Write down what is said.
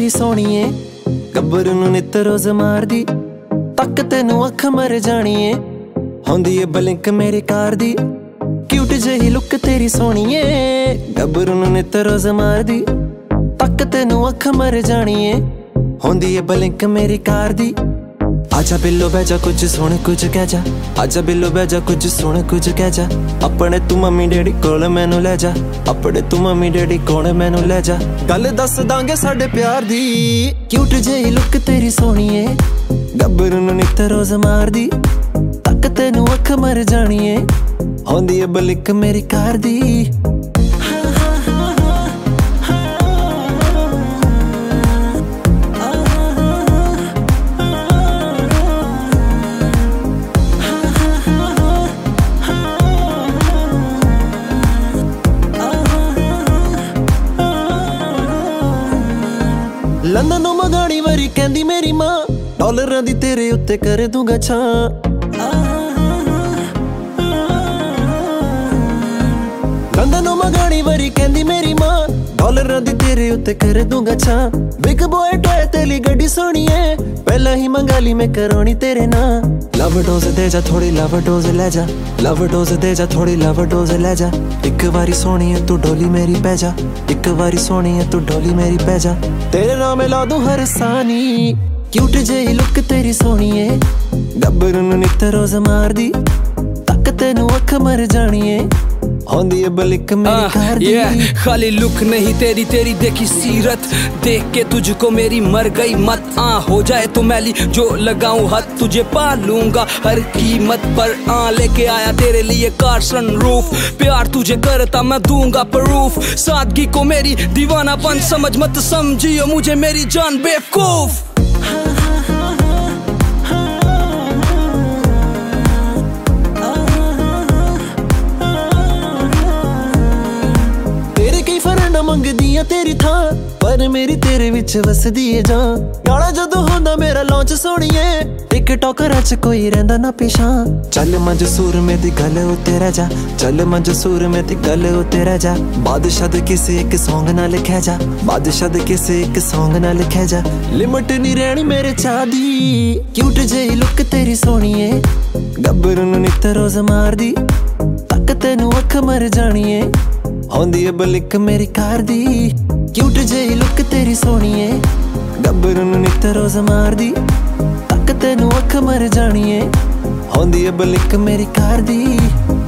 तेरी सोहणीए, गब्बर नूं नित रोज मारदी, तक तेनू अख मर जाणीए, होंदी ए बलिंक मेरी कार दी। क्यूट जही लुक तेरी सोहणीए, गब्बर नूं नित रोज मारदी, तक तेनू अख मर जाणीए, होंदी ए बलिंक मेरी कार दी। आजा बिल्लो बह जा, कुछ सुन कुछ कह जा, आजा बिल्लो बह जा, कुछ सुन कुछ कह जा, अपने तू मम्मी डैडी कोल मैनू ले जा, अपने तू मम्मी डैडी कोल मैनू ले जा, गल दस दांगे साडे प्यार दी। क्यूट जेही लुक तेरी सोहणीए, गब्बर नूं नित रोज मारदी, तक तेनू अख मर जाणीए, होंदी ए बलिंक मेरी कार दी। लंदन नूं मंगाणी वारी कहंदी मेरी मां, डॉलरां दी तेरे उत्ते कर दूंगा छां। लंदन नूं मंगाणी वारी कहंदी मेरी मां, डॉलरां दी तेरे उत्ते कर दूंगा छां। बिग बॉय टॉय तेली गड्डी सोहणीए, पहला ही मंगा ली मैं करौणी तेरे नां। लव डोज दे जा थोड़ी लव डोज ले जा, लव डोज दे जा थोड़ी लव डोज ले जा, एक बारी सोहणीए तू डोली मेरी पै जा, एक बारी सोहणीए तू डोली मेरी पै जा, तेरे नाम ला दूं हर सानी। क्यूट जेही लुक तेरी सोहणीए, गब्बर नूं नित रोज मारदी, तक तेनू अख मर जाणीए, होंदी ए बलिंक मेरी कार दी। खाली लुक नहीं तेरी, तेरी देखी सीरत देख के तुझको मेरी मर गई मत। हो जाए तो मैली जो लगाऊं हद, तुझे पा लूंगा हर कीमत पर। लेके आया तेरे लिए कार सनरूफ, प्यार तुझे करता मैं दूंगा प्रूफ। सादगी को मेरी दीवानापन समझ, मत समझियो मुझे मेरी जान बेवकूफ। मंगदियां तेरी थां, पर मेरी तेरे विच वसदी है जान। गाना जदों होंदा मेरा लॉन्च सोहणीए, टिकटॉकरां च कोई रहिंदा ना पिछां। चल मंज सूर में दी गल उत्ते रह जा, चल मंज सूर में दी गल उत्ते रह जा, बादशाह दे किसे एक सॉन्ग ना लिखा जा, बादशाह दे किसे एक सॉन्ग ना लिखा जा, लिमिट नहीं रहनी मेरे चाह दी। क्यूट जेही लुक तेरी सोहणीए, गब्बर नूं नित रोज मारदी, तक तेनू अख मर जाणीए, होंदी ए बलिंक मेरी कार दी। क्यूट जेही लुक तेरी सोहणीए, गब्बर नूं नित रोज मारदी, तक तेनू अख मर जाणीए, होंदी ए बलिंक मेरी कार दी।